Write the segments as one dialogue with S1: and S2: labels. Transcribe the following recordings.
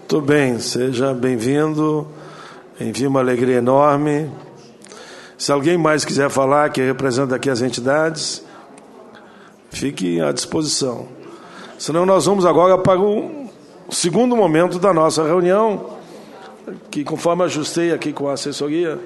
S1: Tudo bem, seja bem-vindo, envie uma alegria enorme. Se alguém mais quiser falar, que representa aqui as entidades, fique à disposição. Senão nós vamos agora para o segundo momento da nossa reunião, que conforme ajustei aqui com a assessoria,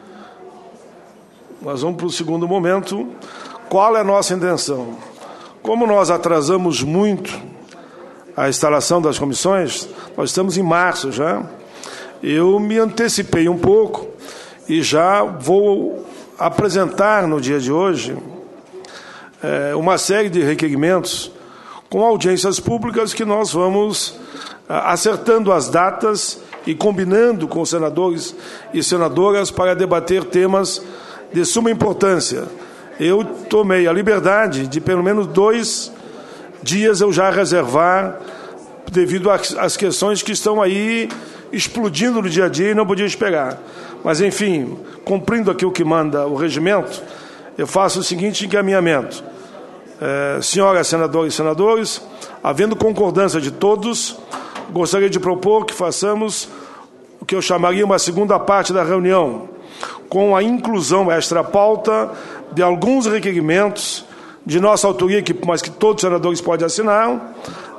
S1: nós vamos para o segundo momento. Qual é a nossa intenção? Como nós atrasamos muito a instalação das comissões, nós estamos em março já, eu me antecipei um pouco e já vou apresentar no dia de hoje uma série de requerimentos com audiências públicas que nós vamos acertando as datas e combinando com os senadores e senadoras para debater temas de suma importância. Eu tomei a liberdade de pelo menos 2 dias eu já reservar, devido às questões que estão aí explodindo no dia a dia e não podia esperar. Mas, enfim, cumprindo aqui o que manda o regimento, eu faço o seguinte encaminhamento. Senhoras senadoras e senadores, havendo concordância de todos, gostaria de propor que façamos o que eu chamaria uma segunda parte da reunião, com a inclusão extra-pauta de alguns requerimentos de nossa autoria, mas que todos os senadores podem assinar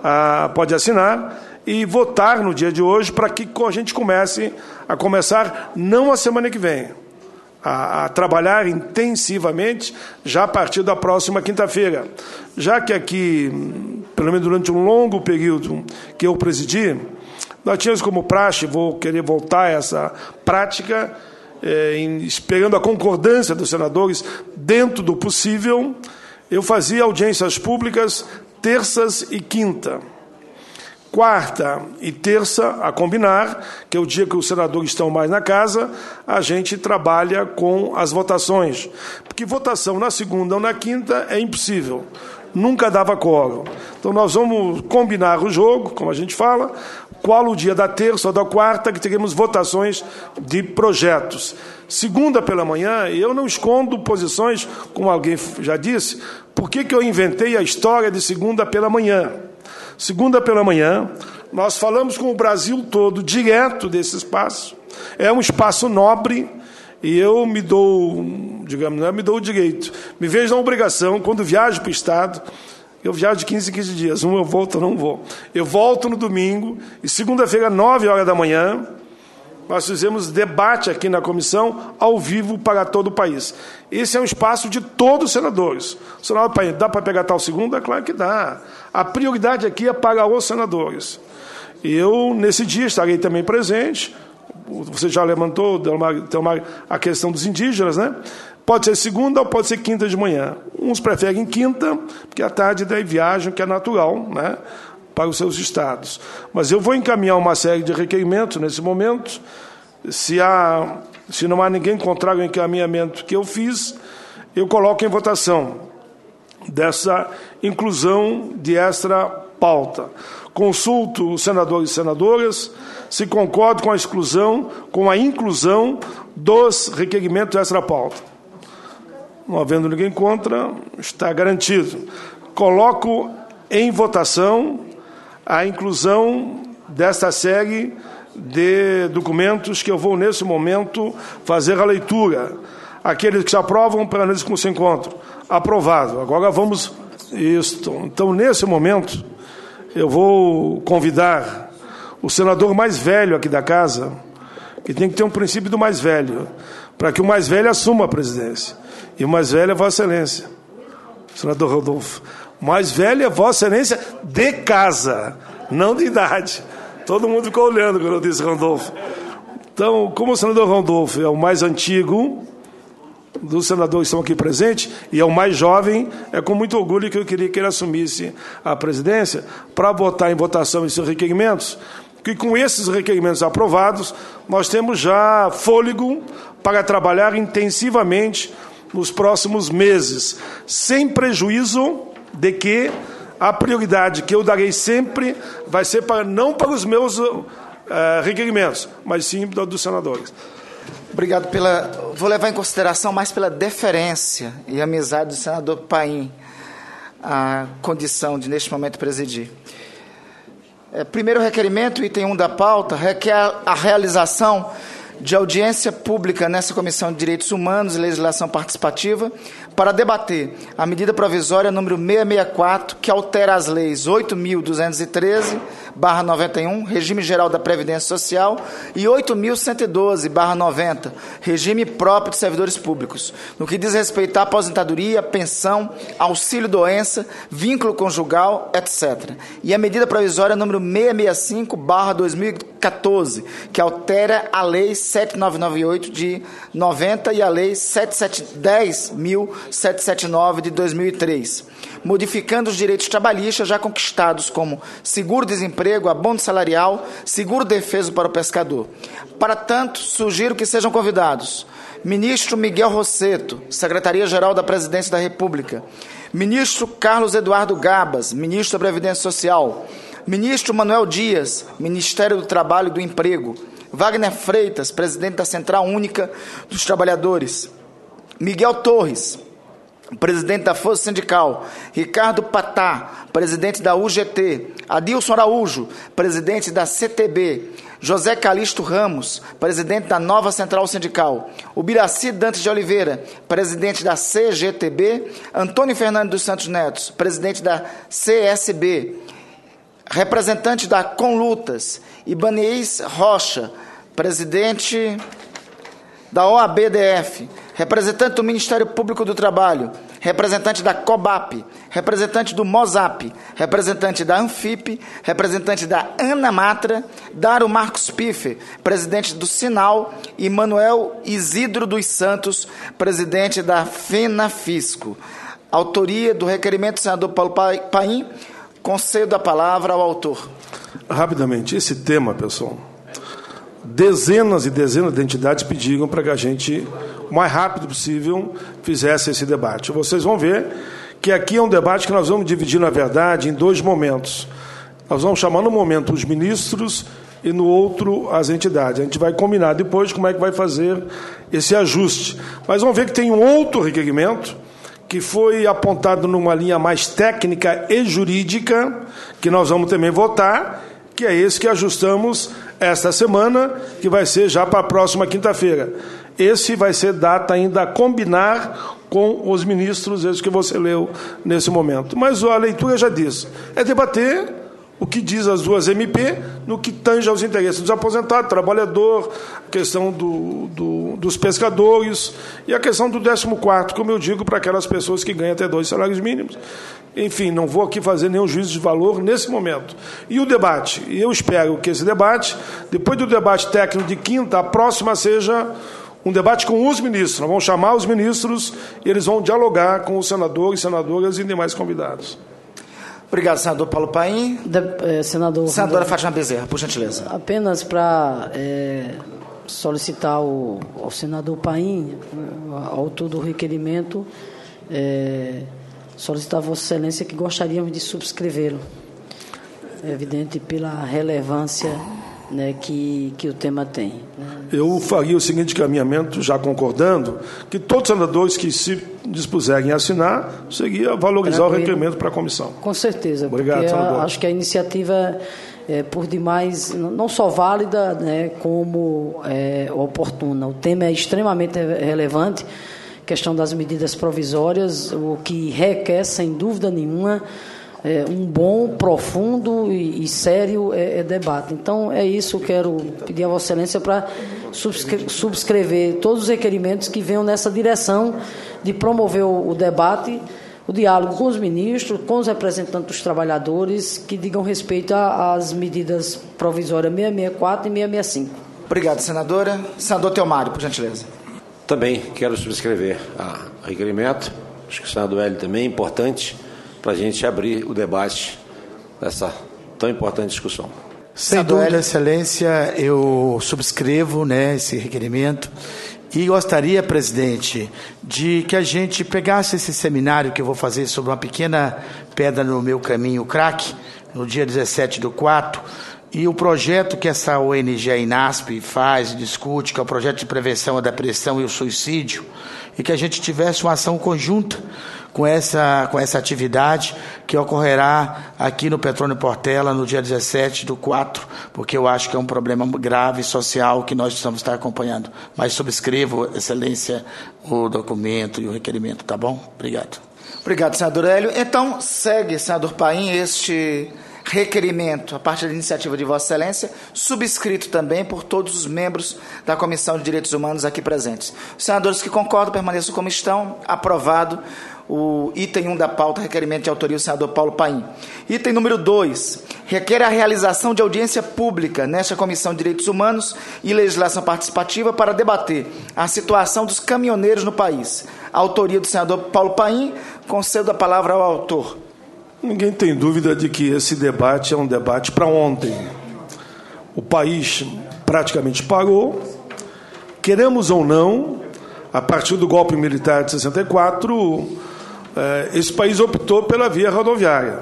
S1: e votar no dia de hoje para que a gente comece não a semana que vem, a trabalhar intensivamente já a partir da próxima quinta-feira. Já que aqui, pelo menos durante um longo período que eu presidi, nós tínhamos como praxe, vou querer voltar a essa prática, esperando a concordância dos senadores dentro do possível. Eu fazia audiências públicas terças e quinta. Quarta e terça, a combinar, que é o dia que os senadores estão mais na casa, a gente trabalha com as votações. Porque votação na segunda ou na quinta é impossível. Nunca dava quórum. Então nós vamos combinar o jogo, como a gente fala, qual o dia da terça ou da quarta que teremos votações de projetos. Segunda pela manhã, eu não escondo posições, como alguém já disse. Por que eu inventei a história de segunda pela manhã? Segunda pela manhã, nós falamos com o Brasil todo, direto desse espaço. É um espaço nobre e eu me dou, digamos, não me dou o direito. Me vejo na obrigação, quando viajo para o Estado, eu viajo de 15 em 15 dias. Eu volto, eu não vou. Eu volto no domingo e segunda-feira, 9 horas da manhã, nós fizemos debate aqui na comissão, ao vivo, para todo o país. Esse é um espaço de todos os senadores. O senador, dá para pegar tal segunda? Claro que dá. A prioridade aqui é para os senadores. Eu, nesse dia, estarei também presente. Você já levantou, Delmar, a questão dos indígenas, né? Pode ser segunda ou pode ser quinta de manhã. Uns preferem quinta, porque à tarde daí viajam, que é natural, né, para os seus estados. Mas eu vou encaminhar uma série de requerimentos nesse momento. Se não há ninguém contrário ao encaminhamento que eu fiz, eu coloco em votação dessa inclusão de extra pauta. Consulto os senadores e senadoras se concordam com a inclusão dos requerimentos extra pauta. Não havendo ninguém contra, está garantido. Coloco em votação a inclusão desta série de documentos que eu vou, nesse momento, fazer a leitura. Aqueles que se aprovam, para eles que se encontram. Aprovado. Agora vamos... Então, nesse momento, eu vou convidar o senador mais velho aqui da casa, que tem que ter um princípio do mais velho, para que o mais velho assuma a presidência. E o mais velho é Vossa Excelência, senador Randolfo. O mais velho é Vossa Excelência de casa, não de idade. Todo mundo ficou olhando quando eu disse Randolfo. Então, como o senador Randolfo é o mais antigo dos senadores que estão aqui presentes e é o mais jovem, é com muito orgulho que eu queria que ele assumisse a presidência para botar em votação esses requerimentos, que com esses requerimentos aprovados, nós temos já fôlego para trabalhar intensivamente nos próximos meses, sem prejuízo de que a prioridade que eu darei sempre vai ser não para os meus requerimentos, mas sim dos senadores.
S2: Obrigado vou levar em consideração mais pela deferência e amizade do senador Paim a condição de, neste momento, presidir. Primeiro requerimento, item 1 da pauta, requer a realização de audiência pública nessa Comissão de Direitos Humanos e Legislação Participativa para debater a medida provisória número 664, que altera as leis 8.213/91, Regime Geral da Previdência Social, e 8.112/90, Regime Próprio de Servidores Públicos, no que diz respeito à aposentadoria, pensão, auxílio-doença, vínculo conjugal, etc. E a medida provisória número 665/2014, que altera a Lei 7.998 de 90 e a Lei 10.779 de 2003, modificando os direitos trabalhistas já conquistados como seguro-desemprego, abono salarial, seguro-defeso para o pescador. Para tanto, sugiro que sejam convidados ministro Miguel Rosseto, Secretaria-Geral da Presidência da República, ministro Carlos Eduardo Gabas, ministro da Previdência Social, ministro Manuel Dias, Ministério do Trabalho e do Emprego, Wagner Freitas, presidente da Central Única dos Trabalhadores, Miguel Torres, presidente da Força Sindical, Ricardo Patá, presidente da UGT, Adilson Araújo, presidente da CTB, José Calixto Ramos, presidente da Nova Central Sindical, Ubiraci Dantas de Oliveira, presidente da CGTB, Antônio Fernando dos Santos Neto, presidente da CSB, representante da Conlutas, Ibanez Rocha, presidente da OABDF, representante do Ministério Público do Trabalho, representante da COBAP, representante do MOSAP, representante da ANFIP, representante da ANAMATRA, Dário Marcos Piffer, presidente do Sinal, e Manuel Isidro dos Santos, presidente da FENAFISCO. Autoria do requerimento do senador Paulo Paim. Concedo a palavra ao autor.
S1: Rapidamente, esse tema, pessoal, dezenas e dezenas de entidades pediram para que a gente, o mais rápido possível, fizesse esse debate. Vocês vão ver que aqui é um debate que nós vamos dividir, na verdade, em dois momentos. Nós vamos chamar no momento os ministros e no outro as entidades. A gente vai combinar depois como é que vai fazer esse ajuste. Mas vamos ver que tem um outro requerimento que foi apontado numa linha mais técnica e jurídica, que nós vamos também votar, que é esse que ajustamos esta semana, que vai ser já para a próxima quinta-feira. Esse vai ser data ainda a combinar com os ministros, esse que você leu nesse momento. Mas a leitura já diz, é debater o que diz as duas MP no que tange aos interesses dos aposentados, trabalhador, a questão dos pescadores e a questão do 14º, como eu digo, para aquelas pessoas que ganham até 2 salários mínimos. Enfim, não vou aqui fazer nenhum juízo de valor nesse momento. E o debate, e eu espero que esse debate, depois do debate técnico de quinta, a próxima seja um debate com os ministros. Nós vamos chamar os ministros e eles vão dialogar com os senadores, senadoras e demais convidados.
S2: Obrigado, senador Paulo Paim. Senadora Fátima Bezerra, por gentileza.
S3: Apenas para solicitar ao senador Paim, autor do requerimento, solicitar a Vossa Excelência que gostaríamos de subscrevê-lo. É evidente pela relevância, né, que o tema tem.
S1: Eu faria o seguinte encaminhamento, já concordando, que todos os senadores que se dispuserem a assinar, seria valorizar o requerimento para a comissão.
S3: Com certeza.
S1: Obrigado, senador.
S3: Acho que a iniciativa é, por demais, não só válida, né, como oportuna. O tema é extremamente relevante, questão das medidas provisórias, o que requer, sem dúvida nenhuma, um bom, profundo e sério debate. Então, é isso que eu quero pedir a Vossa Excelência para subscrever todos os requerimentos que venham nessa direção de promover o debate, o diálogo com os ministros, com os representantes dos trabalhadores, que digam respeito às medidas provisórias 664 e 665.
S2: Obrigado, senadora. Senador Teomário, por gentileza.
S4: Também quero subscrever o requerimento. Acho que o senador Hélio também é importante para a gente abrir o debate dessa tão importante discussão.
S5: Sem dúvida, Excelência, eu subscrevo, né, esse requerimento e gostaria, presidente, de que a gente pegasse esse seminário que eu vou fazer sobre uma pequena pedra no meu caminho, crack, no dia 17/4, E o projeto que essa ONG, a INASP, faz, discute, que é o projeto de prevenção à depressão e o suicídio, e que a gente tivesse uma ação conjunta com essa atividade que ocorrerá aqui no Petrônio Portela no dia 17/4, porque eu acho que é um problema grave social que nós precisamos estar acompanhando. Mas subscrevo, Excelência, o documento e o requerimento, tá bom? Obrigado.
S2: Obrigado, senador Hélio. Então, segue, senador Paim, este requerimento, a partir da iniciativa de Vossa Excelência, subscrito também por todos os membros da Comissão de Direitos Humanos aqui presentes. Os senadores que concordam permaneçam como estão. Aprovado o item 1 da pauta, requerimento de autoria do senador Paulo Paim. Item número 2, requer a realização de audiência pública nesta Comissão de Direitos Humanos e Legislação Participativa para debater a situação dos caminhoneiros no país. A autoria do senador Paulo Paim. Concedo a palavra ao autor.
S1: Ninguém tem dúvida de que esse debate é um debate para ontem. O país praticamente parou. Queremos ou não, a partir do golpe militar de 64, esse país optou pela via rodoviária.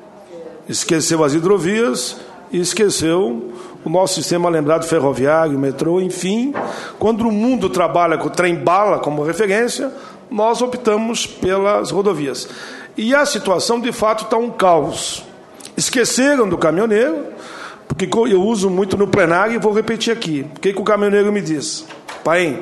S1: Esqueceu as hidrovias e esqueceu o nosso sistema lembrado ferroviário, metrô, enfim. Quando o mundo trabalha com o trem-bala como referência, nós optamos pelas rodovias. E a situação, de fato, está um caos. Esqueceram do caminhoneiro, porque eu uso muito no plenário e vou repetir aqui. O que o caminhoneiro me diz? Paim,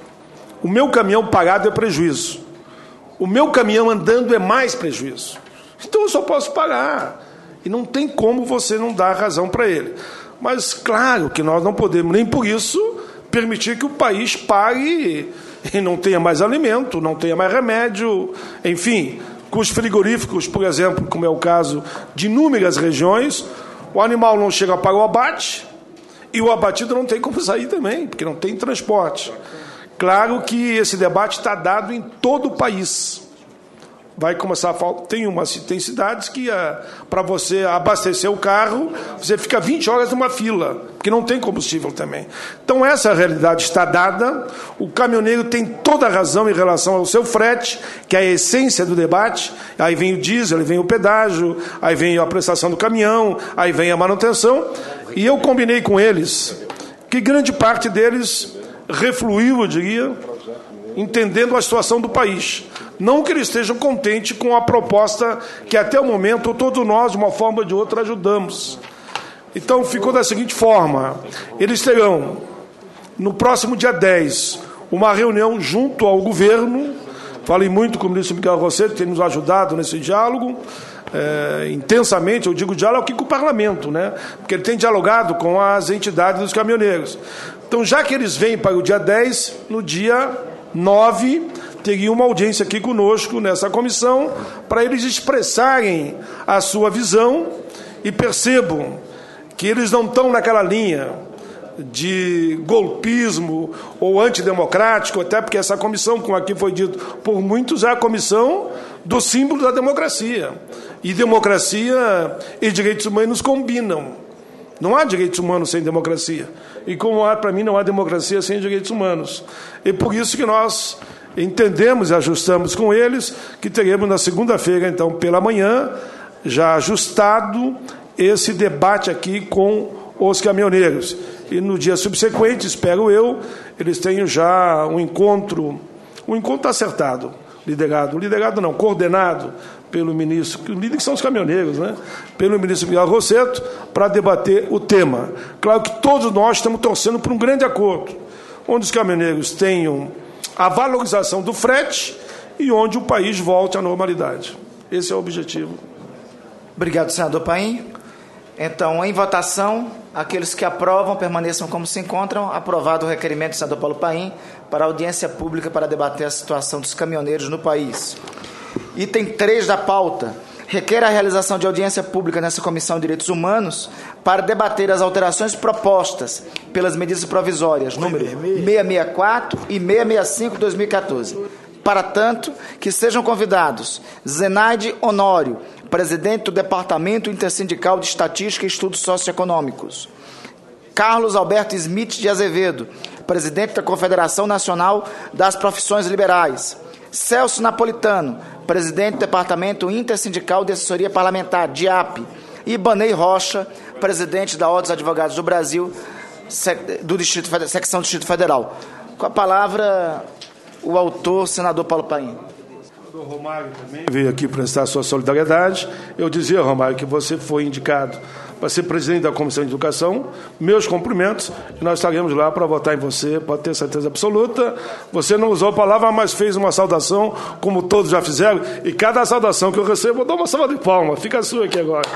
S1: o meu caminhão parado é prejuízo. O meu caminhão andando é mais prejuízo. Então eu só posso pagar. E não tem como você não dar razão para ele. Mas, claro, que nós não podemos, nem por isso, permitir que o país pare e não tenha mais alimento, não tenha mais remédio, enfim. Com os frigoríficos, por exemplo, como é o caso de inúmeras regiões, o animal não chega para o abate e o abatido não tem como sair também, porque não tem transporte. Claro que esse debate está dado em todo o país. Vai começar a faltar. Tem cidades que, para você abastecer o carro, você fica 20 horas numa fila, porque não tem combustível também. Então, essa realidade está dada. O caminhoneiro tem toda a razão em relação ao seu frete, que é a essência do debate. Aí vem o diesel, aí vem o pedágio, aí vem a prestação do caminhão, aí vem a manutenção. E eu combinei com eles que grande parte deles refluiu, eu diria, entendendo a situação do país. Não que eles estejam contentes com a proposta que até o momento todos nós, de uma forma ou de outra, ajudamos. Então ficou da seguinte forma: eles terão, no próximo dia 10, uma reunião junto ao governo. Falei muito com o ministro Miguel Rosseto, que tem nos ajudado nesse diálogo, intensamente. Eu digo diálogo aqui com o parlamento, né? Porque ele tem dialogado com as entidades dos caminhoneiros. Então, já que eles vêm para o dia 10, no dia 9, teria uma audiência aqui conosco, nessa comissão, para eles expressarem a sua visão e percebam que eles não estão naquela linha de golpismo ou antidemocrático, até porque essa comissão, como aqui foi dito por muitos, é a comissão do símbolo da democracia. E democracia e direitos humanos combinam. Não há direitos humanos sem democracia. E como para mim não há democracia sem direitos humanos. E por isso que nós entendemos e ajustamos com eles que teremos na segunda-feira, então, pela manhã, já ajustado esse debate aqui com os caminhoneiros. E no dia subsequente, espero eu, eles tenham já um encontro acertado, coordenado pelo ministro, os líderes são os caminhoneiros, né? Pelo ministro Miguel Rosseto, para debater o tema. Claro que todos nós estamos torcendo por um grande acordo, onde os caminhoneiros tenham a valorização do frete e onde o país volte à normalidade. Esse é o objetivo.
S2: Obrigado, senador Paim. Então, em votação, aqueles que aprovam permaneçam como se encontram. Aprovado o requerimento do senador Paulo Paim para audiência pública para debater a situação dos caminhoneiros no país. Item 3 da pauta. Requer a realização de audiência pública nessa Comissão de Direitos Humanos para debater as alterações propostas pelas medidas provisórias número 664 e 665 de 2014. Para tanto, que sejam convidados Zenaide Honório, presidente do Departamento Intersindical de Estatística e Estudos Socioeconômicos; Carlos Alberto Smith de Azevedo, presidente da Confederação Nacional das Profissões Liberais; Celso Napolitano, presidente do Departamento Intersindical de Assessoria Parlamentar, DIAP; e Ibanei Rocha, presidente da Ordem dos Advogados do Brasil, secção do Distrito Federal. Com a palavra, o autor, senador Paulo Paim.
S1: O Romário também veio aqui prestar sua solidariedade. Eu dizia, Romário, que você foi indicado para ser presidente da Comissão de Educação. Meus cumprimentos, e nós estaremos lá para votar em você, pode ter certeza absoluta. Você não usou a palavra, mas fez uma saudação, como todos já fizeram, e cada saudação que eu recebo, eu dou uma salva de palmas. Fica a sua aqui agora.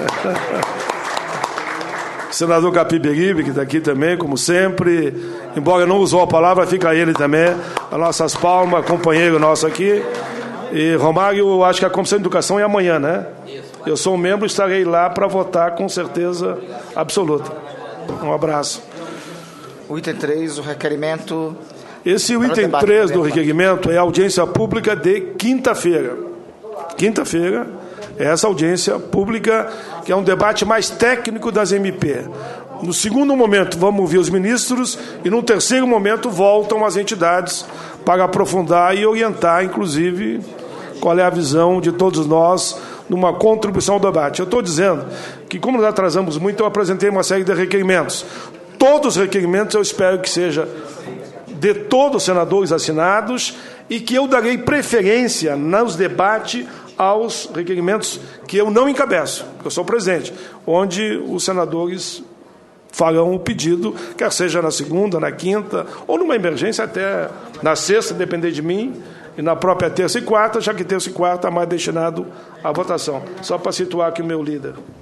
S1: Senador Capiberibe, que está aqui também, como sempre, embora não usou a palavra, fica ele também, as nossas palmas, companheiro nosso aqui. E, Romário, eu acho que a Comissão de Educação é amanhã, né? Eu sou um membro e estarei lá para votar com certeza absoluta. Um abraço.
S2: O item 3, o requerimento...
S1: Esse o item 3 do requerimento é a audiência pública de quinta-feira. Quinta-feira é essa audiência pública, que é um debate mais técnico das MP. No segundo momento, vamos ouvir os ministros, e no terceiro momento, voltam as entidades para aprofundar e orientar, inclusive, qual é a visão de todos nós numa contribuição ao debate. Eu estou dizendo que, como nós atrasamos muito, eu apresentei uma série de requerimentos. Todos os requerimentos eu espero que seja de todos os senadores assinados e que eu darei preferência nos debates aos requerimentos que eu não encabeço, porque eu sou presidente, onde os senadores farão o pedido, quer seja na segunda, na quinta, ou numa emergência até na sexta, depender de mim, e na própria terça e quarta, já que terça e quarta é mais destinado à votação. Só para situar aqui o meu líder.